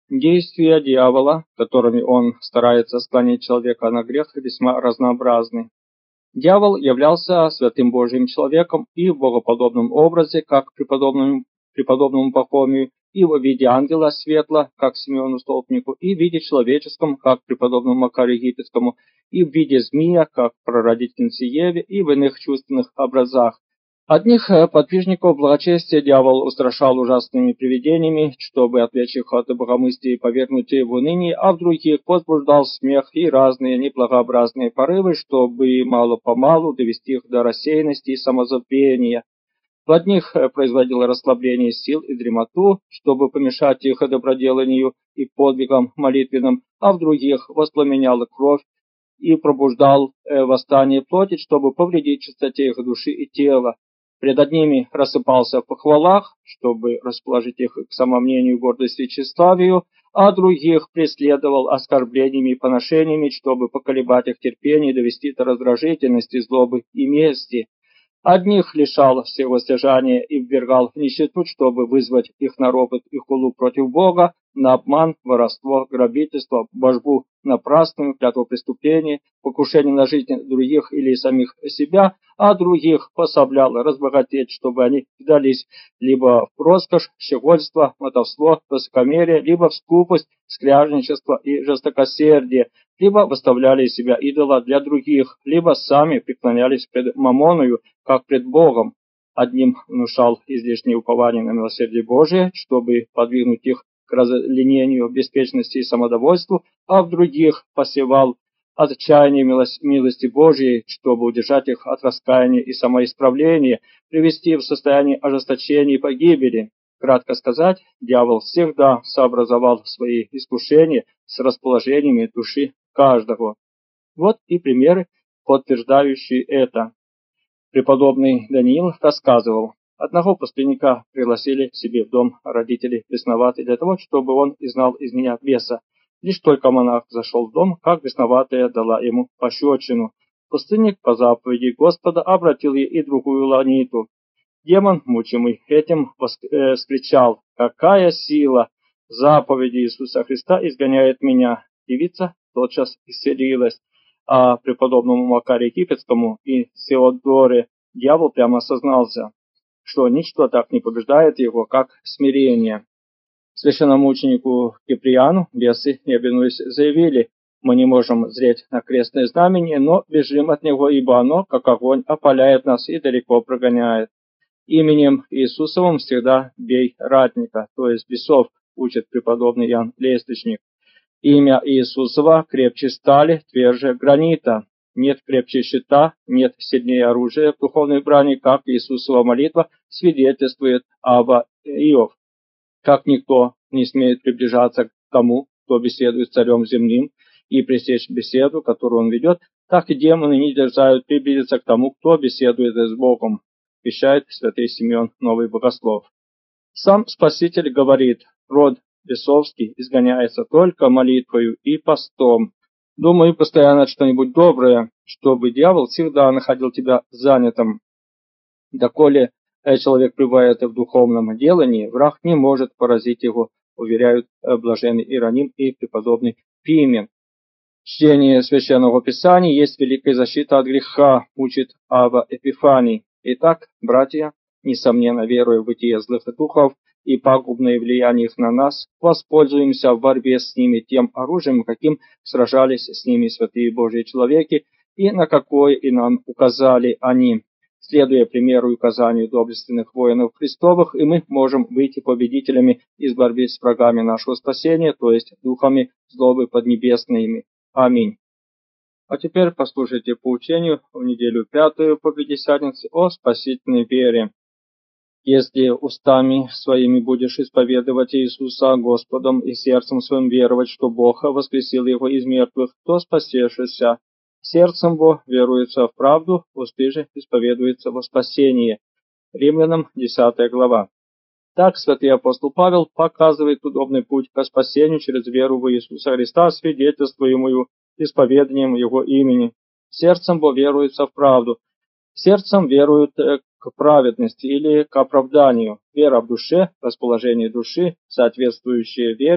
Действия дьявола, которыми он старается склонить человека на грех, весьма разнообразны. Дьявол являлся святым Божьим человеком и в богоподобном образе, как преподобному Пахомию, и в виде ангела светла, как Симеону Столпнику, и в виде человеческом, как преподобному Макарию Египетскому, и в виде змея, как прародительнице Еве, и в иных чувственных образах. Одних подвижников благочестия дьявол устрашал ужасными привидениями, чтобы отвлечь их от богомыслия и повергнуть в уныние, а в других возбуждал смех и разные неблагообразные порывы, чтобы мало-помалу довести их до рассеянности и самозабвения. В одних производил расслабление сил и дремоту, чтобы помешать их доброделанию и подвигам молитвенным, а в других воспламенял кровь и пробуждал восстание плоти, чтобы повредить чистоте их души и тела. Пред одними рассыпался в похвалах, чтобы расположить их к самомнению, гордости и тщеславию, а других преследовал оскорблениями и поношениями, чтобы поколебать их терпение и довести до раздражительности, злобы и мести. Одних лишал всего стяжания и ввергал в нищету, чтобы вызвать их на ропот и хулу против Бога, на обман, воровство, грабительство, божбу напрасную, клятвопреступление, покушение на жизнь других или самих себя, а других пособлял разбогатеть, чтобы они вдались либо в роскошь, щегольство, мотовство, высокомерие, либо в скупость, скряжничество и жестокосердие, либо выставляли из себя идола для других, либо сами преклонялись пред мамоною, как пред Богом. Одним внушал излишнее упование на милосердие Божие, чтобы подвигнуть их к разленению, беспечности и самодовольству, а в других посевал отчаяние милости Божией, чтобы удержать их от раскаяния и самоисправления, привести в состояние ожесточения и погибели. Кратко сказать, дьявол всегда сообразовал свои искушения с расположениями души каждого. Вот и примеры, подтверждающие это. Преподобный Даниил рассказывал: одного пустынника пригласили к себе в дом родители бесноватые для того, чтобы он изгнал из меня беса. Лишь только монах зашел в дом, как бесноватая дала ему пощечину. Пустынник по заповеди Господа обратил ей и другую ланиту. Демон, мучимый этим, вскричал: «Какая сила! Заповеди Иисуса Христа изгоняет меня!» Девица тотчас исцелилась. А преподобному Макарию Египетскому и Феодоре дьявол прямо сознался, что ничто так не побеждает его, как смирение. Священномученику Киприану бесы, не обинуясь, заявили: «Мы не можем зреть на крестное знамение, но бежим от него, ибо оно, как огонь, опаляет нас и далеко прогоняет. Именем Иисусовым всегда бей ратника», то есть бесов, учит преподобный Иоанн Лестничник. Имя Иисусова крепче стали, тверже гранита. Нет крепче щита, нет сильнее оружия в духовной брани, как Иисусова молитва свидетельствует Авва Иов. Как никто не смеет приближаться к тому, кто беседует с царем земным, и пресечь беседу, которую он ведет, так и демоны не дерзают приблизиться к тому, кто беседует с Богом, вещает святый Симеон Новый Богослов. Сам Спаситель говорит: род бесовский изгоняется только молитвою и постом. Думай постоянно что-нибудь доброе, чтобы дьявол всегда находил тебя занятым. Доколе человек пребывает в духовном делании, враг не может поразить его, уверяют блаженный Иероним и преподобный Пимен. Чтение Священного Писания есть великая защита от греха, учит Авва Эпифаний. Итак, братья, несомненно, веруя в бытие злых духов и пагубное влияние их на нас, воспользуемся в борьбе с ними тем оружием, каким сражались с ними святые Божьи человеки, и на какое и нам указали они. Следуя примеру и указанию доблестных воинов Христовых, и мы можем выйти победителями из борьбы с врагами нашего спасения, то есть духами злобы поднебесными. Аминь. А теперь послушайте поучению в неделю 5 по Пятидесятнице о спасительной вере. Если устами своими будешь исповедовать Иисуса Господом и сердцем своим веровать, что Бог воскресил Его из мертвых, то спасешься. Сердцем во веруется в правду, усты же исповедуется во спасение. Римлянам 10 глава. Так святый апостол Павел показывает удобный путь к спасению через веру в Иисуса Христа, свидетельствуемую исповеданием Его имени. Сердцем во веруется в правду. Сердцем веруют к праведности или к оправданию. Вера в душе, расположение души, соответствующее вере,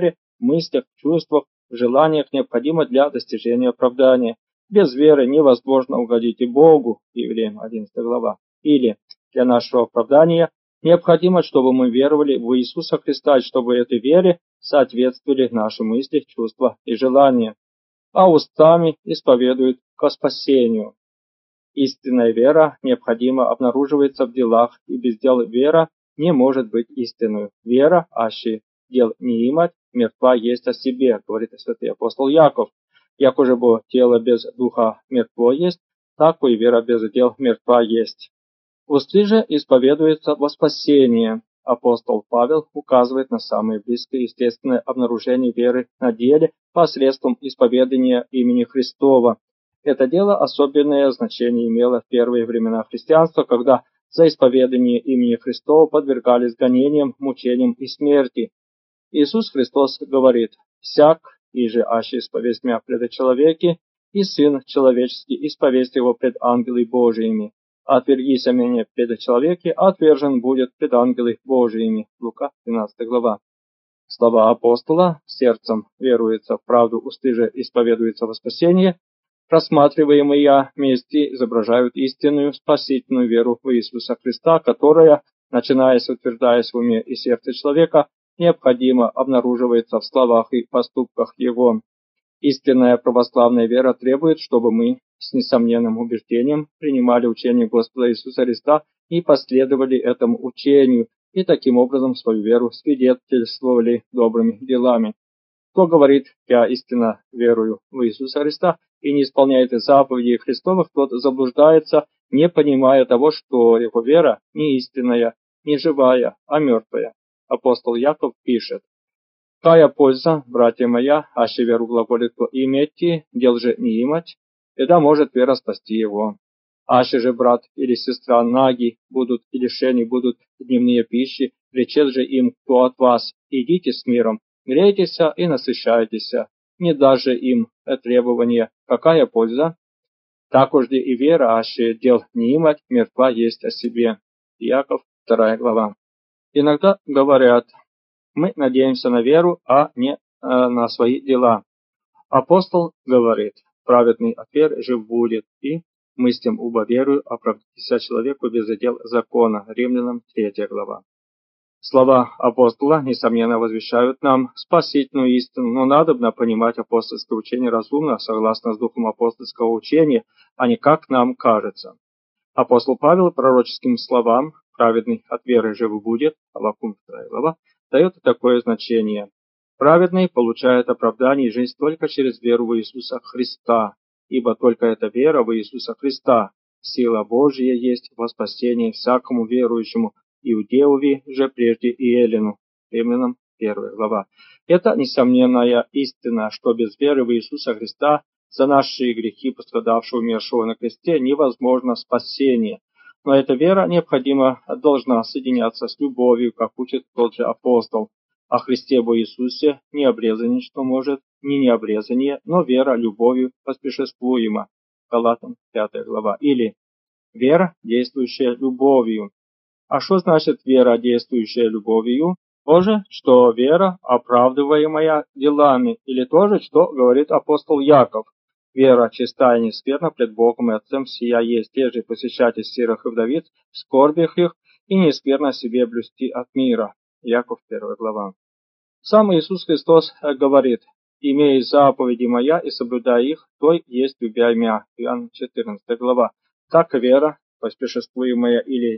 мыслях, чувствах, желаниях необходимо для достижения оправдания. Без веры невозможно угодить и Богу, Евреям 11 глава. Или для нашего оправдания необходимо, чтобы мы веровали в Иисуса Христа, и чтобы этой вере соответствовали наши мысли, чувства и желания, а устами исповедуют ко спасению. Истинная вера необходимо обнаруживается в делах, и без дел вера не может быть истинной. Вера, аще дел не имать, мертва есть о себе, говорит святый апостол Яков. Яко же бо тело без духа мертво есть, так и вера без дел мертва есть. Усты же исповедуется во спасение. Апостол Павел указывает на самое близкое естественное обнаружение веры на деле посредством исповедания имени Христова. Это дело особенное значение имело в первые времена христианства, когда за исповедание имени Христова подвергались гонениям, мучениям и смерти. Иисус Христос говорит: «Всяк, иже аще исповесть мя пред человеки, и Сын человеческий исповесть его пред ангелы Божиими. Отвергися меня пред человеки, отвержен будет пред ангелы Божиими». Лука 12 глава. Слова апостола: «Сердцем веруется в правду, усты же исповедуется во спасение», рассматриваемые вместе изображают истинную спасительную веру в Иисуса Христа, которая, начинаясь утверждаясь в уме и сердце человека, необходимо обнаруживается в словах и поступках его. Истинная православная вера требует, чтобы мы с несомненным убеждением принимали учение Господа Иисуса Христа и последовали этому учению, и таким образом свою веру свидетельствовали добрыми делами. Кто говорит: «Я истинно верую в Иисуса Христа» и не исполняет заповедей Христовых, тот заблуждается, не понимая того, что его вера не истинная, не живая, а мертвая. Апостол Яков пишет: «Кая польза, братья моя, аще веру глаголит то иметь, дел же не имать, тогда может вера спасти его. Аще же брат или сестра наги будут и лишени будут дневные пищи, речет же им кто от вас: идите с миром, грейтесь и насыщайтесь, не даже им требования, какая польза? Так уж и вера, аще дел не имать, мертва есть о себе». Иаков 2 глава. Иногда говорят: мы надеемся на веру, а не на свои дела. Апостол говорит: праведный от веры жив будет, и мыслям убо верую оправдаться человеку без дел закона. Римлянам 3 глава. Слова апостола, несомненно, возвещают нам спасительную истину, но надобно понимать апостольское учение разумно, согласно с духом апостольского учения, а не как нам кажется. Апостол Павел пророческим словам «праведный от веры жив будет» Аввакум 2 глава дает такое значение. Праведный получает оправдание и жизнь только через веру в Иисуса Христа, ибо только эта вера в Иисуса Христа, сила Божия есть во спасение всякому верующему, иудееве же прежде и эллину. Римлянам 1 глава. Это несомненная истина, что без веры в Иисуса Христа, за наши грехи пострадавшего, умершего на кресте, невозможно спасение. Но эта вера необходимо должна соединяться с любовью, как учит тот же апостол. О Христе во Иисусе не обрезание, что может, не необрезание, но вера любовью поспешествуема. Галатам 5 глава. Или вера, действующая любовью. А что значит вера, действующая любовью? То же, что вера, оправдываемая делами, или то же, что говорит апостол Яков. Вера чистая и нескверна пред Богом и Отцем сия есть, те же посещайте сирых и вдовиц, в скорбях их, и нескверно себе блюсти от мира. Яков 1 глава. Сам Иисус Христос говорит: «Имей заповеди моя и соблюдай их, то есть любя мя». Иоанн 14 глава. Так вера, поспешествуемая или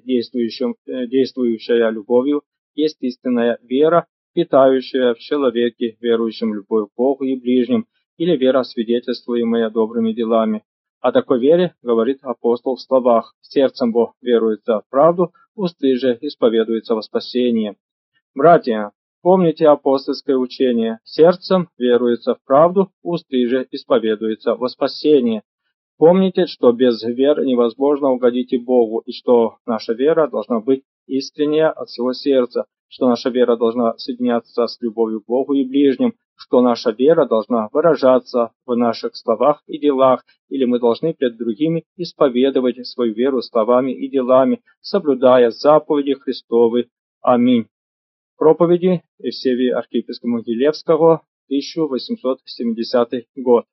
действующая любовью, есть истинная вера, питающая в человеке, верующем любовь к Богу и ближним, или вера, свидетельствуемая добрыми делами. О такой вере говорит апостол в словах: «Сердцем Бог веруется в правду, усты же исповедуется во спасение». Братья, помните апостольское учение: сердцем веруется в правду, усты же исповедуется во спасение. Помните, что без веры невозможно угодить и Богу, и что наша вера должна быть искренняя от всего сердца, что наша вера должна соединяться с любовью к Богу и ближним, что наша вера должна выражаться в наших словах и делах, или мы должны пред другими исповедовать свою веру словами и делами, соблюдая заповеди Христовы. Аминь. Проповеди Евсевия архиепископа Могилевского 1870 год.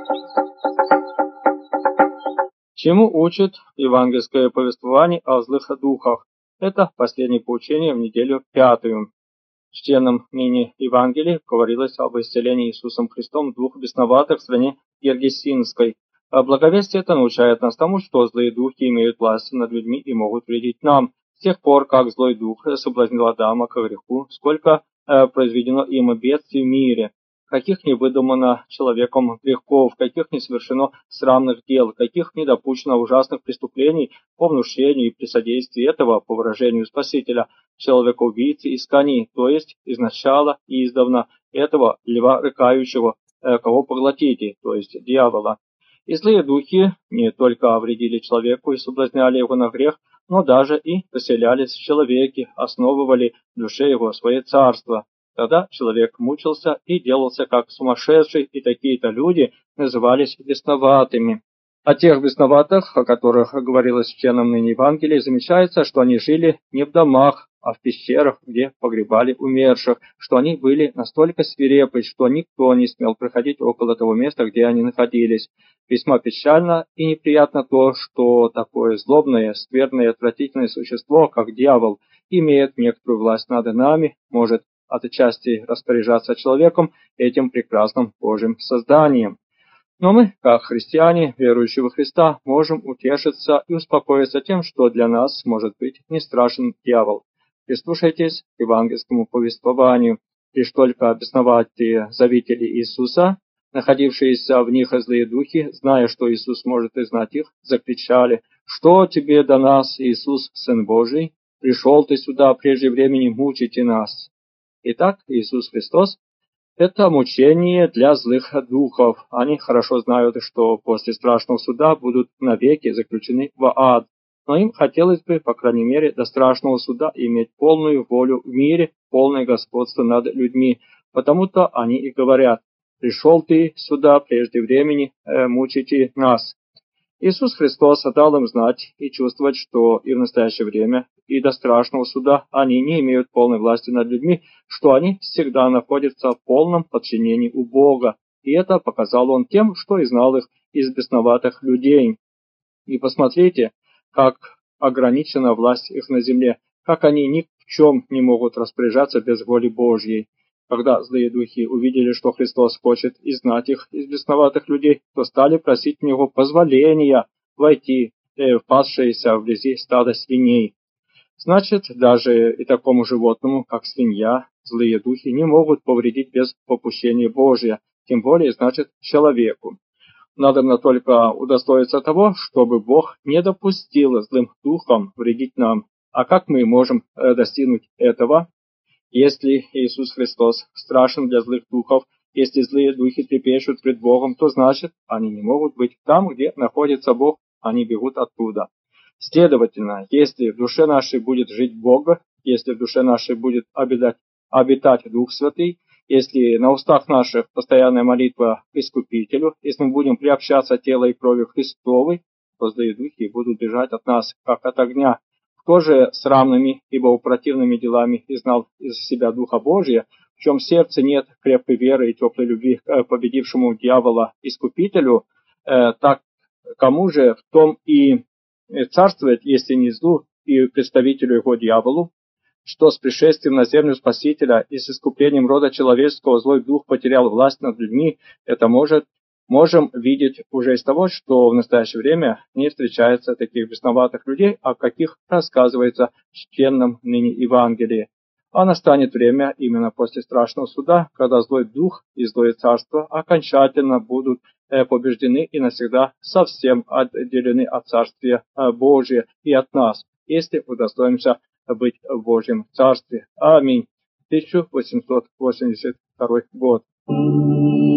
Чему учит евангельское повествование о злых духах? Это последнее поучение в неделю пятую. В чтенном ныне Евангелии говорилось об исцелении Иисусом Христом двух бесноватых в стране Гергесинской. А благовестие это научает нас тому, что злые духи имеют власть над людьми и могут вредить нам. С тех пор, как злой дух соблазнил Адама к греху, сколько произведено им бедствий в мире, каких не выдумано человеком грехов, каких не совершено срамных дел, каких не допущено ужасных преступлений по внушению и при содействии этого, по выражению Спасителя, человека-убийцы из кони, то есть изначала и издавна этого льва рыкающего, кого поглотите, то есть дьявола. И злые духи не только вредили человеку и соблазняли его на грех, но даже и поселялись в человеке, основывали в душе его свое царство. Тогда человек мучился и делался как сумасшедший, и такие-то люди назывались бесноватыми. О тех бесноватых, о которых говорилось в чтенном ныне Евангелии, замечается, что они жили не в домах, а в пещерах, где погребали умерших, что они были настолько свирепы, что никто не смел проходить около того места, где они находились. Весьма печально и неприятно то, что такое злобное, скверное и отвратительное существо, как дьявол, имеет некоторую власть над нами, может отчасти распоряжаться человеком, этим прекрасным Божьим созданием. Но мы, как христиане, верующие во Христа, можем утешиться и успокоиться тем, что для нас может быть не страшен дьявол. Прислушайтесь к евангельскому повествованию. Лишь только бесноватые завители Иисуса, находившиеся в них злые духи, зная, что Иисус может изгнать их, закричали: «Что тебе до нас, Иисус, Сын Божий? Пришел ты сюда прежде времени мучить нас». Итак, Иисус Христос – это мучение для злых духов. Они хорошо знают, что после страшного суда будут навеки заключены в ад. Но им хотелось бы, по крайней мере, до страшного суда иметь полную волю в мире, полное господство над людьми. Потому-то они и говорят: «Пришел ты сюда прежде времени мучите нас». Иисус Христос дал им знать и чувствовать, что и в настоящее время, и до страшного суда они не имеют полной власти над людьми, что они всегда находятся в полном подчинении у Бога. И это показал Он тем, что изгнал их из бесноватых людей. И посмотрите, как ограничена власть их на земле, как они ни в чем не могут распоряжаться без воли Божьей. Когда злые духи увидели, что Христос хочет изгнать их из бесноватых людей, то стали просить у Него позволения войти в пасшееся вблизи стада свиней. Значит, даже и такому животному, как свинья, злые духи не могут повредить без попущения Божия, тем более, значит, человеку. Надобно только удостоиться того, чтобы Бог не допустил злым духам вредить нам. А как мы можем достигнуть этого? Если Иисус Христос страшен для злых духов, если злые духи трепещут пред Богом, то значит, они не могут быть там, где находится Бог, они бегут оттуда. Следовательно, если в душе нашей будет жить Бог, если в душе нашей будет обитать Дух Святый, если на устах наших постоянная молитва к Искупителю, если мы будем приобщаться телу и крови Христовой, то злые духи будут бежать от нас, как от огня. Кто же срамными и богопротивными делами изгнал из себя Духа Божия, в чем в сердце нет крепкой веры и теплой любви к победившему дьявола Искупителю, так кому же в том и царствует, если не злу и представителю его дьяволу, что с пришествием на землю Спасителя и с искуплением рода человеческого злой дух потерял власть над людьми, это можем видеть уже из того, что в настоящее время не встречается таких бесноватых людей, о каких рассказывается в чтенном ныне Евангелии. А настанет время именно после страшного суда, когда злой дух и злое царство окончательно будут побеждены и навсегда совсем отделены от Царствия Божия и от нас, если удостоимся быть в Божьем Царстве. Аминь. 1882 год.